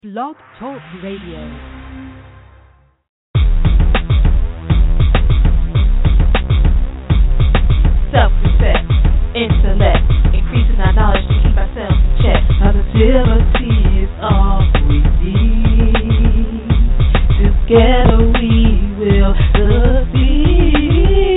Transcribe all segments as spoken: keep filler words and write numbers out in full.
Blog Talk Radio. Self-respect, intellect, increasing our knowledge to keep ourselves in check. Positivity is all we need. Together we will succeed.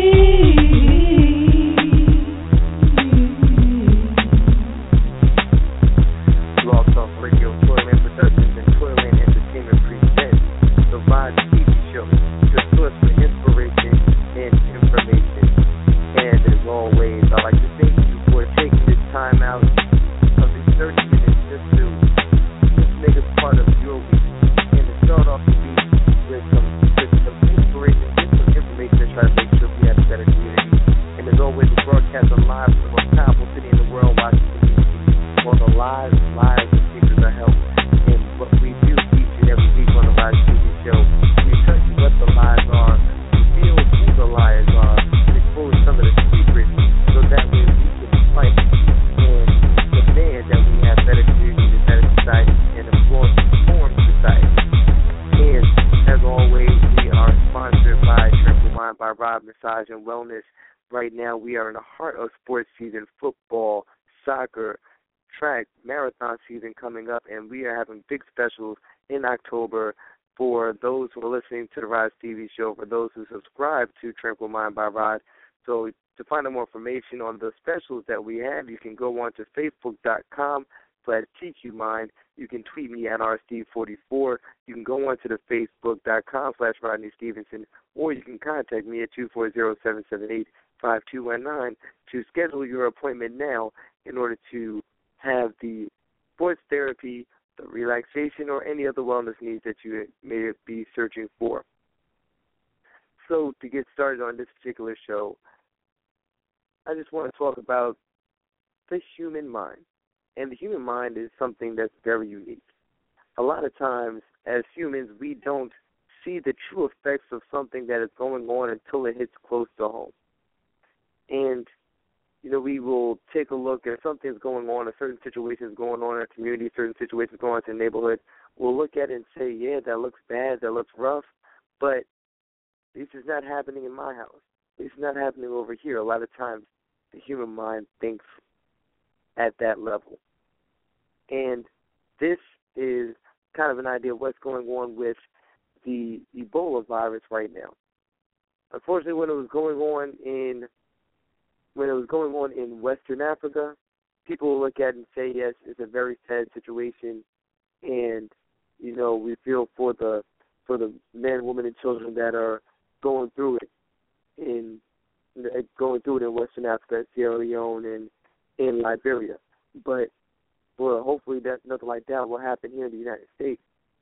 Blog Talk Radio, Toyland Productions, and Toyland Entertainment presents the Vibe T V Show, the source for inspiration and information. And as always, I'd like to thank you for taking this time out of these thirty minutes just to just make us part of your week. And to start off the week with some, with some inspiration and some information to try to make sure we have a better community. And as always, we broadcast on live from the most powerful city in the world, Washington, D C, where the lives, lives of teachers are held. And what we do each and every week on the Live T V show, we tell you what the lies are, reveal who the liars are, and expose some of the secrets so that way we can fight and demand that we have better communities and better society and a more informed society. And as always, we are sponsored by Tranquil Mind by Rob Massage and Wellness. Right now, we are in the heart of sports season: football, soccer, track, marathon season coming up, and we are having big specials in October for those who are listening to the Rise T V show, for those who subscribe to Tranquil Mind by Rod. So to find out more information on the specials that we have, you can go on to facebook.com slash TQMind. You can tweet me at R Steve forty-four. You can go on to the facebook.com slash Rodney Stevenson, or you can contact me at two four zero, seven seven eight, five two one nine to schedule your appointment now in order to have the sports therapy, the relaxation, or any other wellness needs that you may be searching for. So to get started on this particular show, I just want to talk about the human mind. And the human mind is something that's very unique. A lot of times, as humans, we don't see the true effects of something that is going on until it hits close to home. And you know, we will take a look at something's going on, a certain situation is going on in our community, certain situations going on in the neighborhood. We'll look at it and say, yeah, that looks bad, that looks rough, but this is not happening in my house. This is not happening over here. A lot of times the human mind thinks at that level. And this is kind of an idea of what's going on with the Ebola virus right now. Unfortunately, when it was going on in When it was going on in Western Africa, people will look at it and say, yes, it's a very sad situation, and, you know, we feel for the for the men, women, and children that are going through it in going through it in Western Africa, Sierra Leone, and in Liberia. But, well, hopefully that nothing like that will happen here in the United States.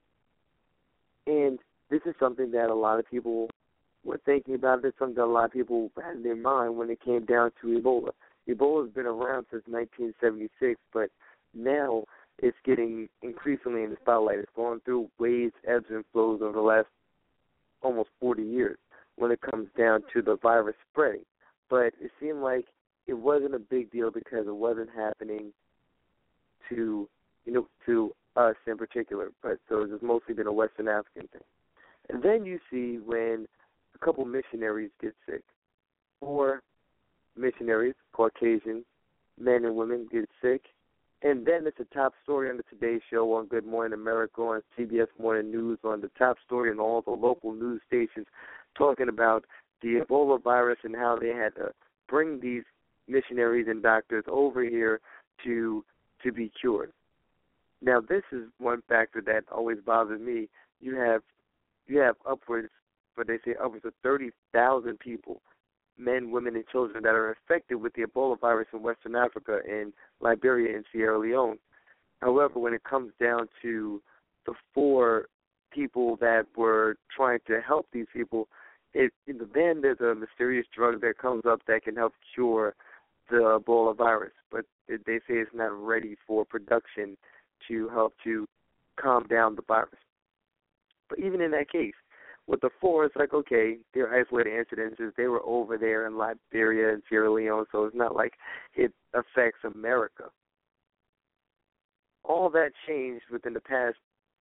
And this is something that a lot of people were thinking about. It's something that a lot of people had in their mind when it came down to Ebola. Ebola has been around since nineteen seventy-six, but now it's getting increasingly in the spotlight. It's gone through waves, ebbs, and flows over the last almost forty years when it comes down to the virus spreading. But it seemed like it wasn't a big deal because it wasn't happening to, you know, to us in particular. But so it's mostly been a Western African thing. And then you see when a couple missionaries get sick, or missionaries, Caucasian men and women get sick, and then it's a top story on the Today Show, on Good Morning America, on C B S Morning News, on the top story in all the local news stations, talking about the Ebola virus and how they had to bring these missionaries and doctors over here to to be cured. Now, this is one factor that always bothers me. You have you have upwards but they say upwards of thirty thousand people, men, women, and children, that are infected with the Ebola virus in Western Africa, in Liberia, and Sierra Leone. However, when it comes down to the four people that were trying to help these people, it, then there's a mysterious drug that comes up that can help cure the Ebola virus, but it, they say it's not ready for production to help to calm down the virus. But even in that case, with the four, it's like, okay, they're isolated incidences. They were over there in Liberia and Sierra Leone, so it's not like it affects America. all that changed within the past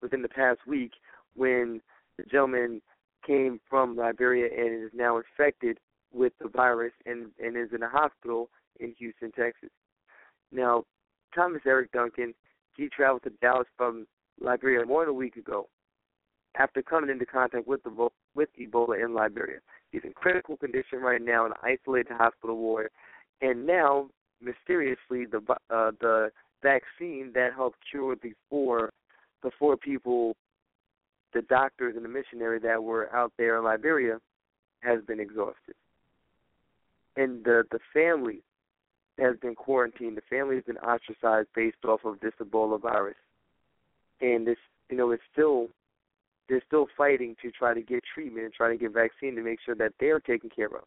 within the past week when the gentleman came from Liberia and is now infected with the virus and, and is in a hospital in Houston, Texas. Now, Thomas Eric Duncan, he traveled to Dallas from Liberia more than a week ago after coming into contact with the with Ebola in Liberia. He's in critical condition right now in an isolated hospital ward, and now, mysteriously, the uh, the vaccine that helped cure the four, the four people, the doctors and the missionary that were out there in Liberia, has been exhausted. And the, the family has been quarantined. The family has been ostracized based off of this Ebola virus. And this, you know, it's still, they're still fighting to try to get treatment and try to get vaccine to make sure that they're taken care of.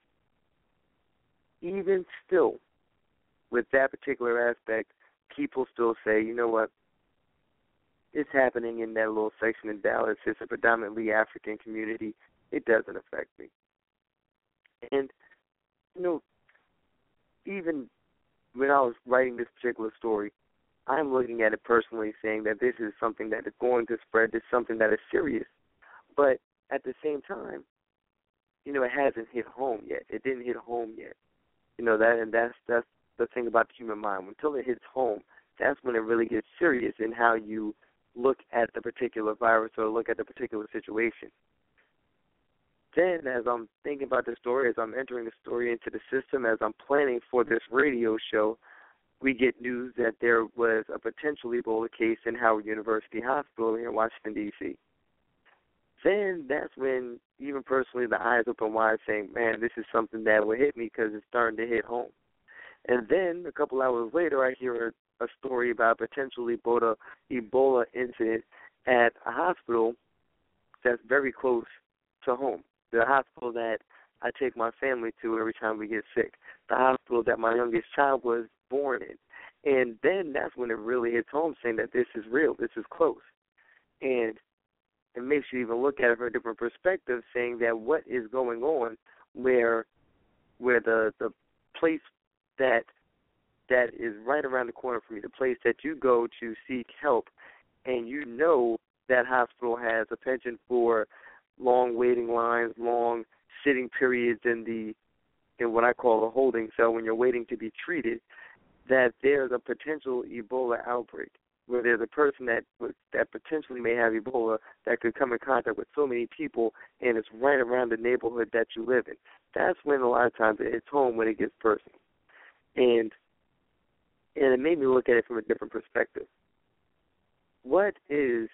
Even still, with that particular aspect, people still say, you know what, it's happening in that little section in Dallas. It's a predominantly African community. It doesn't affect me. And, you know, even when I was writing this particular story, I'm looking at it personally saying that this is something that is going to spread. It's something that is serious. But at the same time, you know, it hasn't hit home yet. It didn't hit home yet. You know, that, and that's, that's the thing about the human mind. Until it hits home, that's when it really gets serious in how you look at the particular virus or look at the particular situation. Then, as I'm thinking about the story, as I'm entering the story into the system, as I'm planning for this radio show, we get news that there was a potential Ebola case in Howard University Hospital here in Washington, D C Then that's when, even personally, the eyes open wide saying, man, this is something that will hit me because it's starting to hit home. And then a couple hours later, I hear a, a story about a potential Ebola, Ebola incident at a hospital that's very close to home. The hospital that I take my family to every time we get sick. The hospital that my youngest child was born in. And then that's when it really hits home, saying that this is real, this is close. And it makes you even look at it from a different perspective, saying that what is going on where where the, the place that that is right around the corner from you, the place that you go to seek help, and you know that hospital has a penchant for long waiting lines, long sitting periods in the in what I call a holding cell when you're waiting to be treated, that there's a potential Ebola outbreak, where there's a person that that potentially may have Ebola that could come in contact with so many people, and it's right around the neighborhood that you live in. That's when a lot of times it hits home, when it gets personal. And and it made me look at it from a different perspective. What is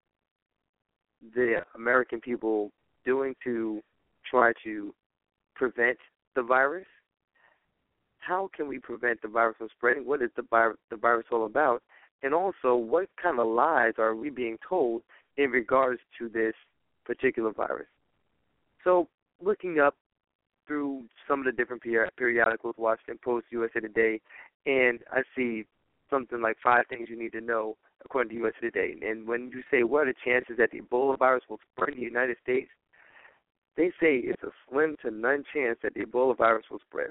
the American people doing to try to prevent the virus? How can we prevent the virus from spreading? What is the, vi- the virus all about? And also, what kind of lies are we being told in regards to this particular virus? So, looking up through some of the different peri- periodicals, Washington Post, U S A Today, and I see something like five things you need to know according to U S A Today. And when you say, what are the chances that the Ebola virus will spread in the United States, they say it's a slim to none chance that the Ebola virus will spread.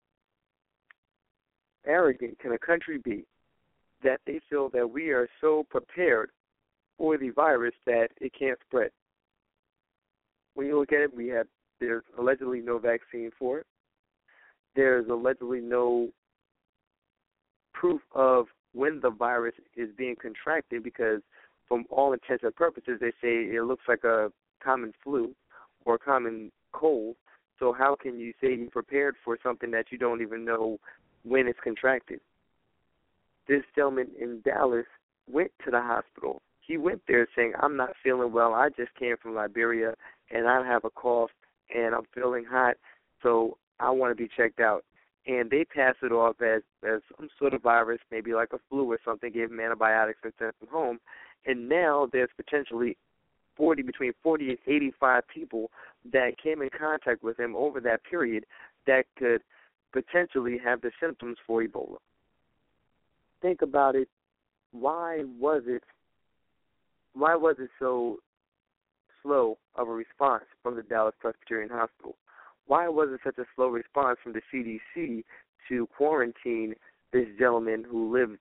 Arrogant can a country be that they feel that we are so prepared for the virus that it can't spread? When you look at it, we have there's allegedly no vaccine for it. There's allegedly no proof of when the virus is being contracted, because from all intents and purposes, they say it looks like a common flu or a common cold. So how can you say you're prepared for something that you don't even know when it's contracted? This gentleman in Dallas went to the hospital. He went there saying, I'm not feeling well. I just came from Liberia, and I have a cough, and I'm feeling hot, so I want to be checked out. And they pass it off as, as some sort of virus, maybe like a flu or something, gave him antibiotics and sent him home. And now there's potentially forty, between forty and eighty-five people that came in contact with him over that period that could potentially have the symptoms for Ebola. Think about it. Why was it, why was it so slow of a response from the Dallas Presbyterian Hospital? Why was it such a slow response from the C D C to quarantine this gentleman who lived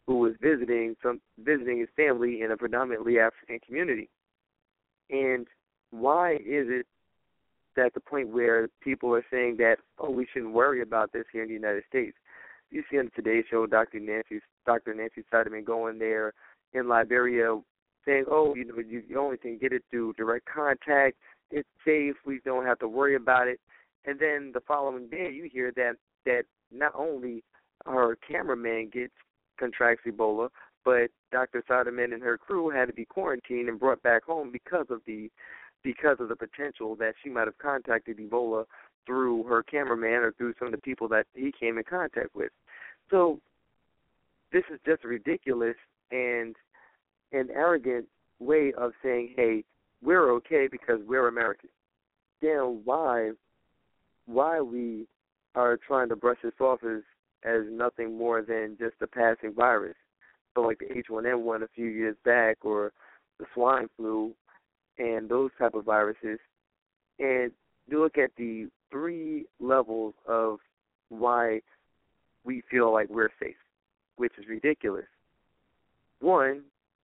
who was visiting some visiting his family in a predominantly African community. And why is it at the point where people are saying that, oh, we shouldn't worry about this here in the United States? You see on the Today Show, Doctor Nancy, Doctor Nancy Sutherland going there in Liberia saying, oh, you know, you, you only can get it through direct contact. It's safe. We don't have to worry about it. And then the following day, you hear that that not only her cameraman gets contracts Ebola, but Doctor Sutherland and her crew had to be quarantined and brought back home because of the because of the potential that she might have contacted Ebola through her cameraman or through some of the people that he came in contact with. So this is just ridiculous and an arrogant way of saying, hey, we're okay because we're American. Then why why we are trying to brush this off as, as nothing more than just a passing virus. So like the H one N one a few years back or the swine flu and those type of viruses. And you look at the three levels of why we feel like we're safe, which is ridiculous. One,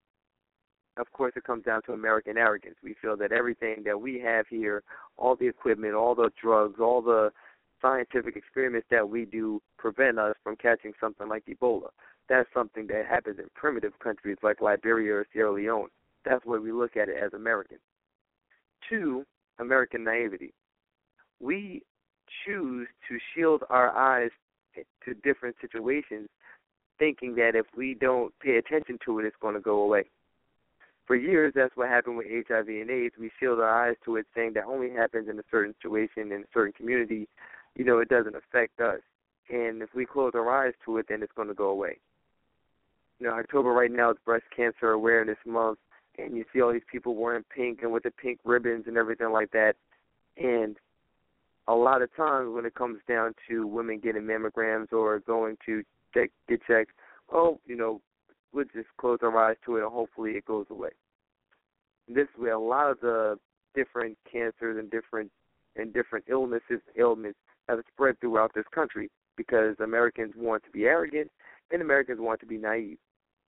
of course, it comes down to American arrogance. We feel that everything that we have here, all the equipment, all the drugs, all the scientific experiments that we do prevent us from catching something like Ebola. That's something that happens in primitive countries like Liberia or Sierra Leone. That's where we look at it as Americans. Two, American naivety. We choose to shield our eyes to different situations, thinking that if we don't pay attention to it, it's going to go away. For years, that's what happened with H I V and AIDS. We shield our eyes to it, saying that only happens in a certain situation, in a certain community. You know, it doesn't affect us. And if we close our eyes to it, then it's going to go away. You know, October right now is Breast Cancer Awareness Month, and you see all these people wearing pink and with the pink ribbons and everything like that. And a lot of times when it comes down to women getting mammograms or going to check, get checked, oh, you know, we'll just close our eyes to it and hopefully it goes away. And this is where a lot of the different cancers and different and different illnesses, ailments have spread throughout this country because Americans want to be arrogant and Americans want to be naive.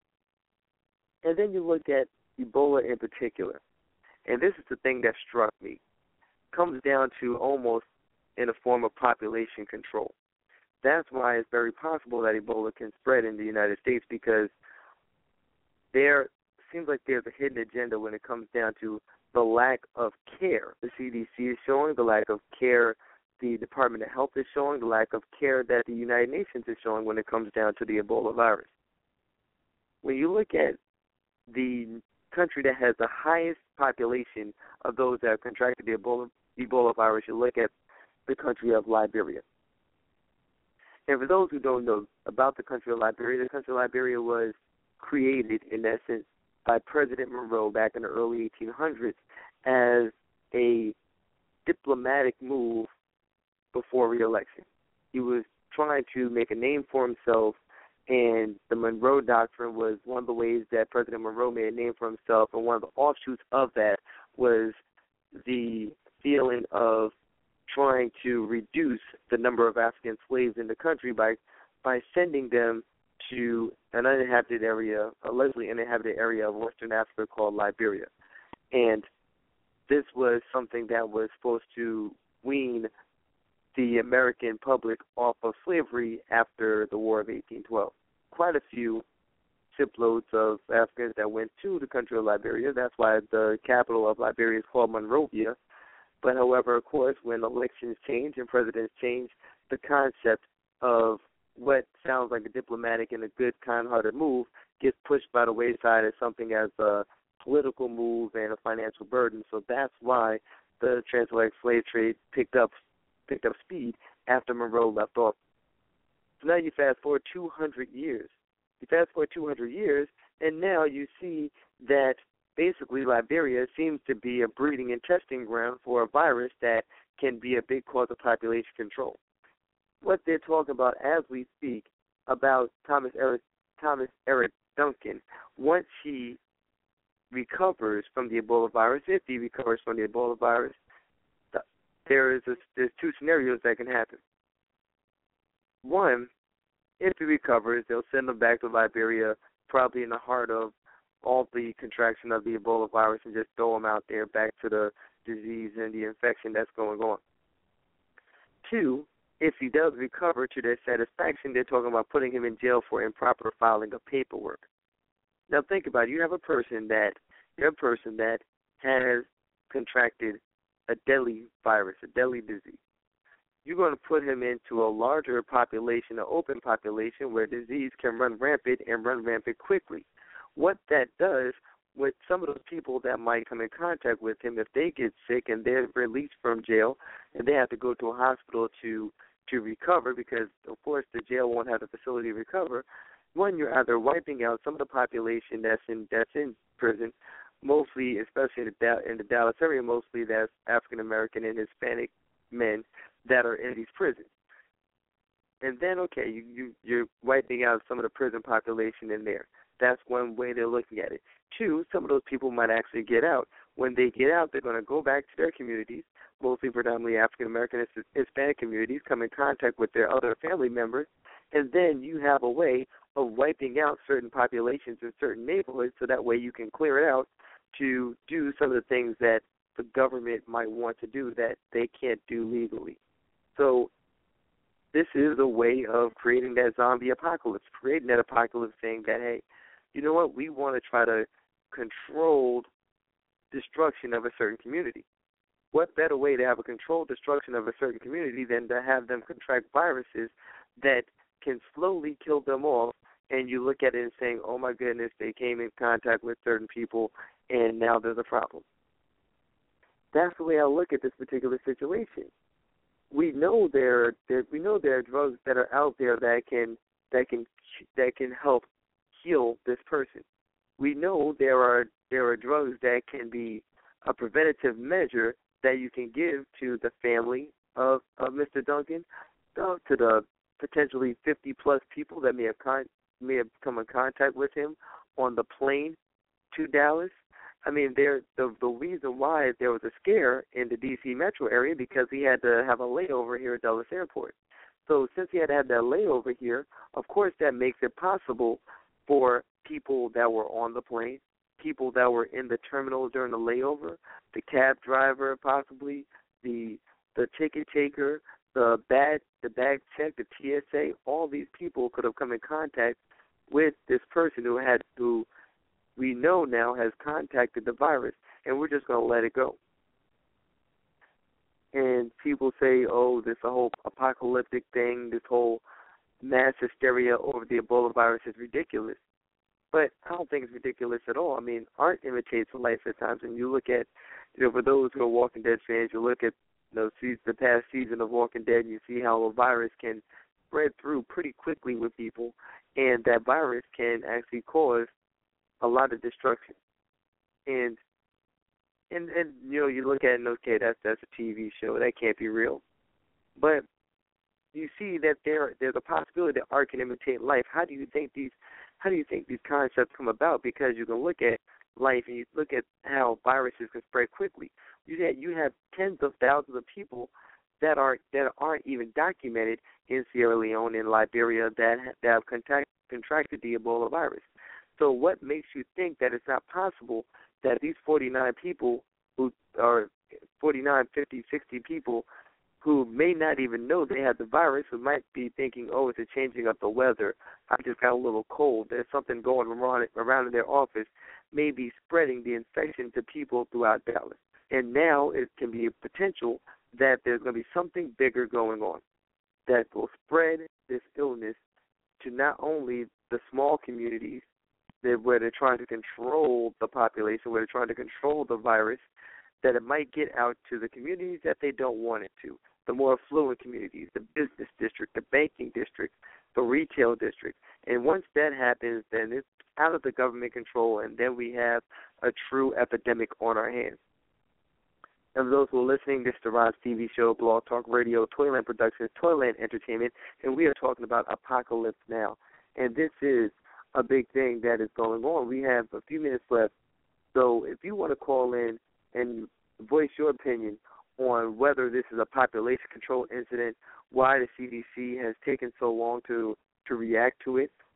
And then you look at Ebola in particular, and this is the thing that struck me. It comes down to almost in a form of population control. That's why it's very possible that Ebola can spread in the United States, because there seems like there's a hidden agenda when it comes down to the lack of care the C D C is showing, the lack of care the Department of Health is showing, the lack of care that the United Nations is showing when it comes down to the Ebola virus. When you look at the country that has the highest population of those that have contracted the Ebola, Ebola virus, you look at the country of Liberia. And for those who don't know about the country of Liberia, the country of Liberia was created, in essence, by President Monroe back in the early eighteen hundreds as a diplomatic move before re-election. He was trying to make a name for himself, and the Monroe Doctrine was one of the ways that President Monroe made a name for himself, and one of the offshoots of that was the feeling of trying to reduce the number of African slaves in the country by by sending them to an uninhabited area, allegedly uninhabited area of Western Africa called Liberia. And this was something that was supposed to wean the American public off of slavery after the War of eighteen twelve. Quite a few shiploads of Africans that went to the country of Liberia. That's why the capital of Liberia is called Monrovia. But, however, of course, when elections change and presidents change, the concept of what sounds like a diplomatic and a good, kind-hearted move gets pushed by the wayside as something as a political move and a financial burden. So that's why the transatlantic slave trade picked up picked up speed after Monroe left off. So now you fast forward two hundred years. You fast forward two hundred years, and now you see that basically Liberia seems to be a breeding and testing ground for a virus that can be a big cause of population control. What they're talking about as we speak about Thomas Eric, Thomas Eric Duncan, once he recovers from the Ebola virus, if he recovers from the Ebola virus, there is a, there's two scenarios that can happen. One, if he recovers, they'll send him back to Liberia probably in the heart of all the contraction of the Ebola virus and just throw him out there back to the disease and the infection that's going on. Two, if he does recover to their satisfaction, they're talking about putting him in jail for improper filing of paperwork. Now think about it. You have a person that you have a person that has contracted a deadly virus, a deadly disease. You're going to put him into a larger population, an open population where disease can run rampant and run rampant quickly. What that does with some of those people that might come in contact with him, if they get sick and they're released from jail and they have to go to a hospital to to recover, because, of course, the jail won't have the facility to recover, one, you're either wiping out some of the population that's in that's in prison, mostly, especially in the, in the Dallas area, mostly that's African-American and Hispanic men that are in these prisons. And then, okay, you, you, you're wiping out some of the prison population in there. That's one way they're looking at it. Two, some of those people might actually get out. When they get out, they're going to go back to their communities, mostly predominantly African-American and Hispanic communities, come in contact with their other family members, and then you have a way of wiping out certain populations in certain neighborhoods so that way you can clear it out to do some of the things that the government might want to do that they can't do legally. So this is a way of creating that zombie apocalypse, creating that apocalypse saying that, hey, you know what, we want to try to control destruction of a certain community. What better way to have a controlled destruction of a certain community than to have them contract viruses that can slowly kill them off, and you look at it and saying, oh, my goodness, they came in contact with certain people, and now there's a problem. That's the way I look at this particular situation. We know there, there we know there are drugs that are out there that can that can that can help heal this person. We know there are there are drugs that can be a preventative measure that you can give to the family of, of Mister Duncan, uh, to the potentially fifty plus people that may have con- may have come in contact with him on the plane to Dallas. I mean, there the the reason why there was a scare in the D C metro area because he had to have a layover here at Dulles Airport. So since he had to have that layover here, of course that makes it possible for people that were on the plane, people that were in the terminal during the layover, the cab driver possibly, the the ticket taker, the bag the bag check, the T S A, all these people could have come in contact with this person who had who we know now has contacted the virus, and we're just going to let it go. And people say, oh, this whole apocalyptic thing, this whole mass hysteria over the Ebola virus is ridiculous. But I don't think it's ridiculous at all. I mean, art imitates life at times, and you look at, you know, for those who are Walking Dead fans, you look at you know, the past season of Walking Dead, and you see how a virus can spread through pretty quickly with people, and that virus can actually cause a lot of destruction. And, and, and you know, you look at it and, okay, that's, that's a T V show. That can't be real. But you see that there there's a possibility that art can imitate life. How do you think these how do you think these concepts come about? Because you can look at life and you look at how viruses can spread quickly. You have, you have tens of thousands of people that are that aren't even documented in Sierra Leone and Liberia that that have contact, contracted the Ebola virus. So what makes you think that it's not possible that these forty-nine people who are forty-nine, fifty, sixty people who may not even know they have the virus, who might be thinking, oh, it's a changing of the weather, I just got a little cold, there's something going around, around in their office, may be spreading the infection to people throughout Dallas. And now it can be a potential that there's going to be something bigger going on that will spread this illness to not only the small communities that where they're trying to control the population, where they're trying to control the virus, that it might get out to the communities that they don't want it to, the more affluent communities, the business district, the banking district, the retail district. And once that happens, then it's out of the government control, and then we have a true epidemic on our hands. And for those who are listening, this is the Rod's T V show, Blog Talk Radio, Toyland Productions, Toyland Entertainment, and we are talking about Apocalypse Now. And this is a big thing that is going on. We have a few minutes left, so if you want to call in and voice your opinion on whether this is a population control incident, why the C D C has taken so long to, to react to it,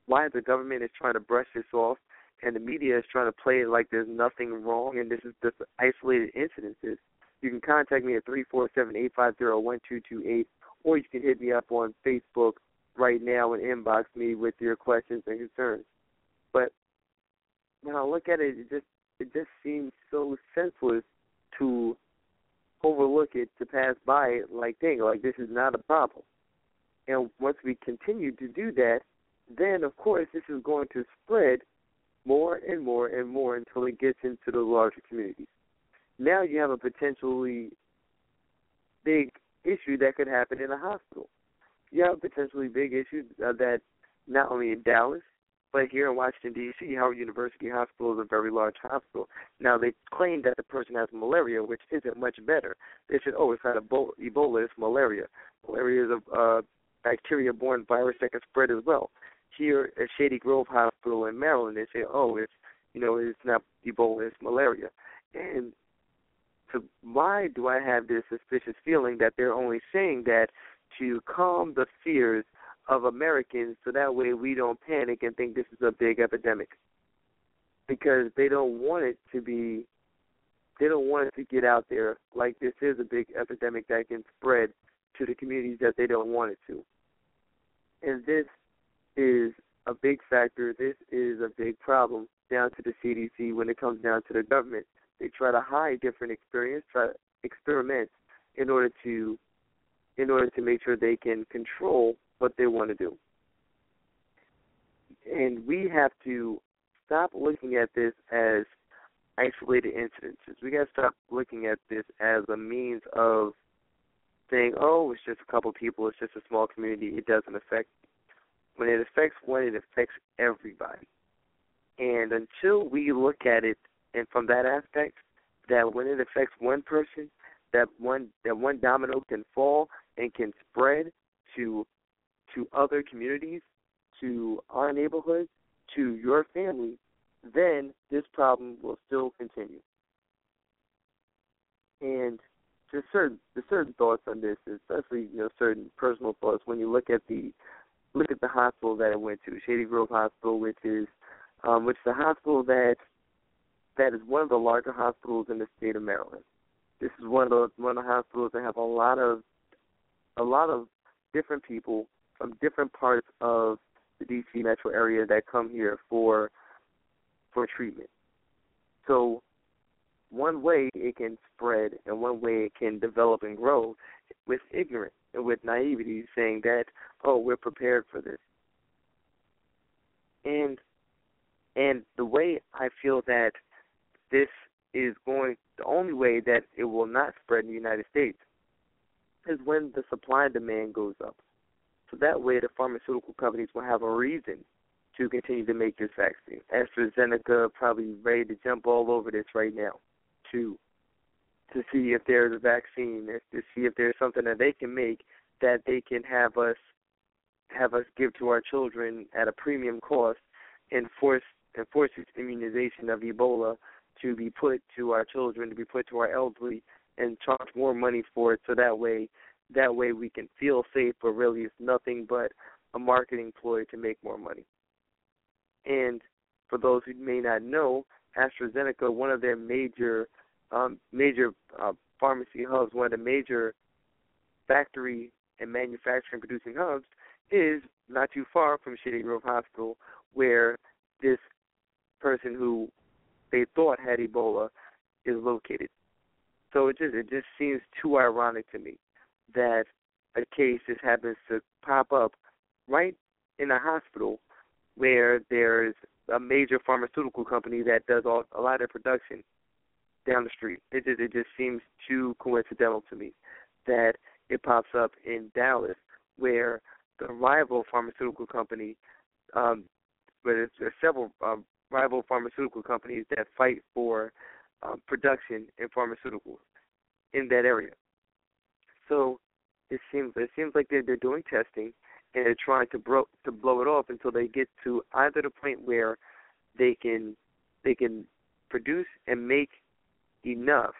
why the government is trying to brush this off and the media is trying to play it like there's nothing wrong and this is just isolated incidences. You can contact me at three four seven, eight five zero, one two two eight, or you can hit me up on Facebook right now and inbox me with your questions and concerns. But when I look at it, it just it just seems so senseless to overlook it, to pass by it like, dang, like this is not a problem. And once we continue to do that, then, of course, this is going to spread more and more and more until it gets into the larger communities. Now you have a potentially big issue that could happen in a hospital. You have a potentially big issue uh, that not only in Dallas, but here in Washington, D C, Howard University Hospital is a very large hospital. Now, they claim that the person has malaria, which isn't much better. They said, oh, it's not Ebola, Ebola it's malaria. Malaria is a uh, bacteria-borne virus that can spread as well. Here at Shady Grove Hospital in Maryland, they say, oh, it's, you know, it's not Ebola, it's malaria. And so why do I have this suspicious feeling that they're only saying that to calm the fears of Americans so that way we don't panic and think this is a big epidemic? Because they don't want it to be, they don't want it to get out there like this is a big epidemic that can spread to the communities that they don't want it to. And this is a big factor. This is a big problem down to the C D C when it comes down to the government. They try to hide different experience, try to experiment in order to in order to make sure they can control what they want to do. And we have to stop looking at this as isolated incidences. We got to stop looking at this as a means of saying, oh, it's just a couple people, it's just a small community, it doesn't affect. When it affects one, it affects everybody. And until we look at it and from that aspect, that when it affects one person, that one that one domino can fall and can spread to to other communities, to our neighborhood, to your family, then this problem will still continue. And just certain the certain thoughts on this, especially you know certain personal thoughts when you look at the look at the hospital that I went to, Shady Grove Hospital, which is um, which is a hospital that that is one of the larger hospitals in the state of Maryland. This is one of the one of the hospitals that have a lot of a lot of different people from different parts of the D C metro area that come here for for treatment. So one way it can spread and one way it can develop and grow with ignorance and with naivety, saying that, oh, we're prepared for this. And and the way I feel that this is going, the only way that it will not spread in the United States is when the supply and demand goes up. So that way the pharmaceutical companies will have a reason to continue to make this vaccine. AstraZeneca probably ready to jump all over this right now to to see if there's a vaccine, to see if there's something that they can make that they can have us have us give to our children at a premium cost and force and force its immunization of Ebola to be put to our children, to be put to our elderly, and charge more money for it, so that way that way we can feel safe, but really it's nothing but a marketing ploy to make more money. And for those who may not know, AstraZeneca, one of their major um, major uh, pharmacy hubs, one of the major factory and manufacturing producing hubs, is not too far from Shady Grove Hospital, where this person who they thought had Ebola is located. So it just it just seems too ironic to me that a case just happens to pop up right in a hospital where there's a major pharmaceutical company that does all, a lot of production down the street. It just, it just seems too coincidental to me that it pops up in Dallas, where the rival pharmaceutical company, um, where there's, there's several um, rival pharmaceutical companies that fight for um, production in pharmaceuticals in that area. So it seems it seems like they're, they're doing testing and they're trying to bro- to blow it off until they get to either the point where they can they can produce and make enough,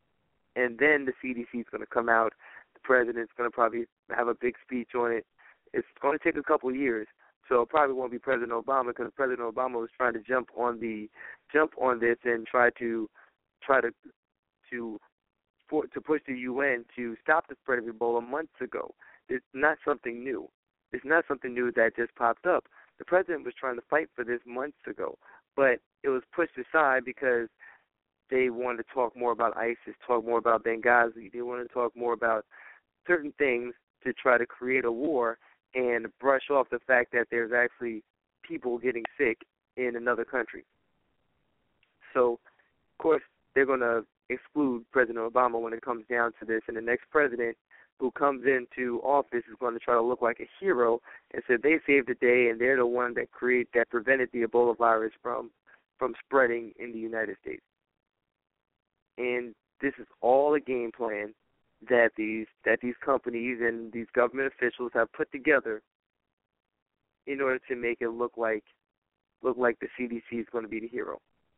and then the C D C is going to come out. The president's going to probably have a big speech on it, It's going to take a couple of years, so it probably won't be President Obama because President Obama was trying to jump on the jump on this and try to try to to for, to push the U N to stop the spread of Ebola months ago. It's not something new. It's not something new that just popped up. The president was trying to fight for this months ago, but it was pushed aside because they wanted to talk more about ISIS, talk more about Benghazi. They wanted to talk more about certain things to try to create a war and brush off the fact that there's actually people getting sick in another country. So, of course, they're going to exclude President Obama when it comes down to this, and the next president who comes into office is going to try to look like a hero and say they saved the day and they're the one that create that prevented the Ebola virus from from spreading in the United States. And this is all a game plan that these that these companies and these government officials have put together in order to make it look like look like the C D C is going to be the hero.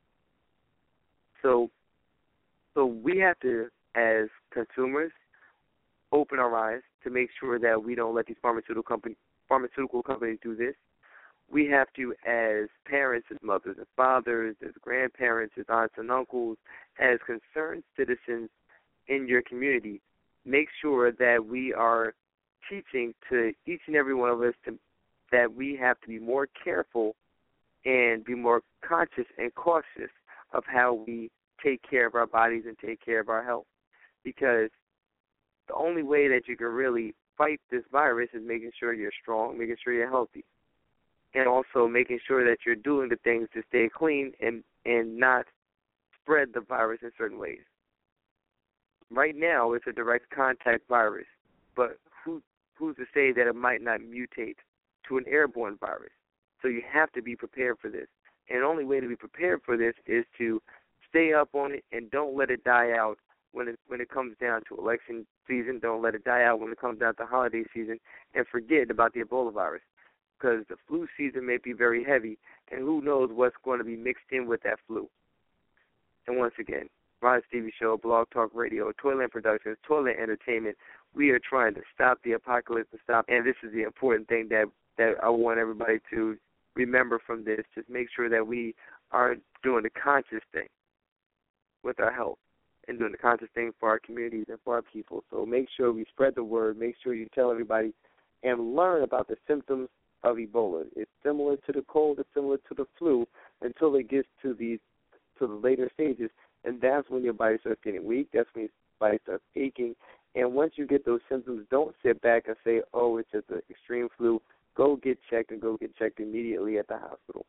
So so we have to, as consumers, open our eyes to make sure that we don't let these pharmaceutical companies pharmaceutical companies do this. We have to, as parents, as mothers and fathers, as grandparents, as aunts and uncles, as concerned citizens in your community, make sure that we are teaching to each and every one of us to, that we have to be more careful and be more conscious and cautious of how we take care of our bodies and take care of our health. Because the only way that you can really fight this virus is making sure you're strong, making sure you're healthy, and also making sure that you're doing the things to stay clean and, and not spread the virus in certain ways. Right now, it's a direct contact virus, but who, who's to say that it might not mutate to an airborne virus? So you have to be prepared for this. And the only way to be prepared for this is to stay up on it and don't let it die out when it when it comes down to election season. Don't let it die out when it comes down to holiday season, and forget about the Ebola virus, because the flu season may be very heavy, and who knows what's going to be mixed in with that flu. And once again, Rod Stevie Show, Blog Talk Radio, Toyland Productions, Toyland Entertainment, we are trying to stop the apocalypse and stop, and this is the important thing that, that I want everybody to remember from this. Just make sure that we are doing the conscious thing with our health and doing the conscious thing for our communities and for our people. So make sure we spread the word. Make sure you tell everybody and learn about the symptoms of Ebola. It's similar to the cold. It's similar to the flu until it gets to the to the later stages, and that's when your body starts getting weak. That's when your body starts aching. And once you get those symptoms, don't sit back and say, oh, it's just an extreme flu. Go get checked and go get checked immediately at the hospital.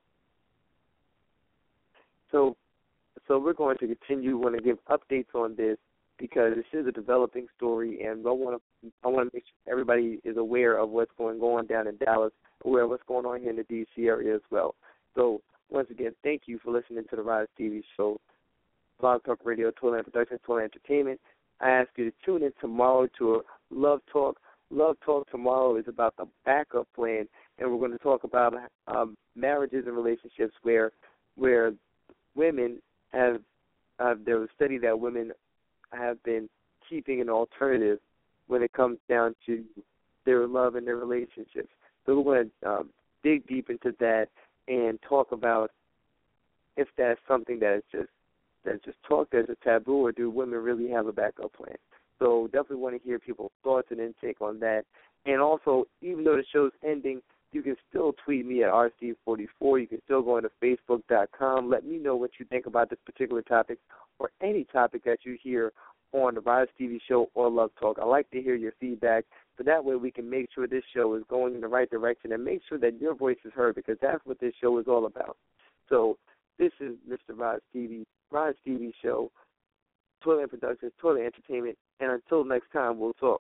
So so we're going to continue. We want to give updates on this because this is a developing story, and I want to I want to make sure everybody is aware of what's going on down in Dallas, aware of what's going on here in the D C area as well. So once again, thank you for listening to the Rise T V Show, Blog Talk Radio, Toyland Productions, Toyland Entertainment. I ask you to tune in tomorrow to a Love Talk. Love Talk tomorrow is about the backup plan, and we're going to talk about um, marriages and relationships where where women have, uh, there was a study that women have been keeping an alternative when it comes down to their love and their relationships. So we're going to um, dig deep into that and talk about if that's something that is just that's just talked as a taboo, or do women really have a backup plan? So definitely want to hear people's thoughts and intake on that. And also, even though the show's ending, you can still tweet me at R Steve forty-four. You can still go into Facebook dot com. Let me know what you think about this particular topic or any topic that you hear on the Rise T V Show or Love Talk. I like to hear your feedback, so that way we can make sure this show is going in the right direction and make sure that your voice is heard, because that's what this show is all about. So this is Mister Rise T V, Rise T V Show, Toyland Productions, Toyland Entertainment, and until next time, we'll talk.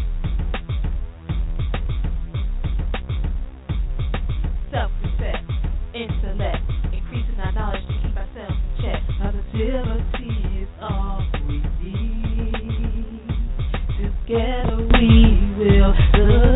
Self-respect, intellect, increasing our knowledge to keep ourselves in check. Positivity is all we need. Together we will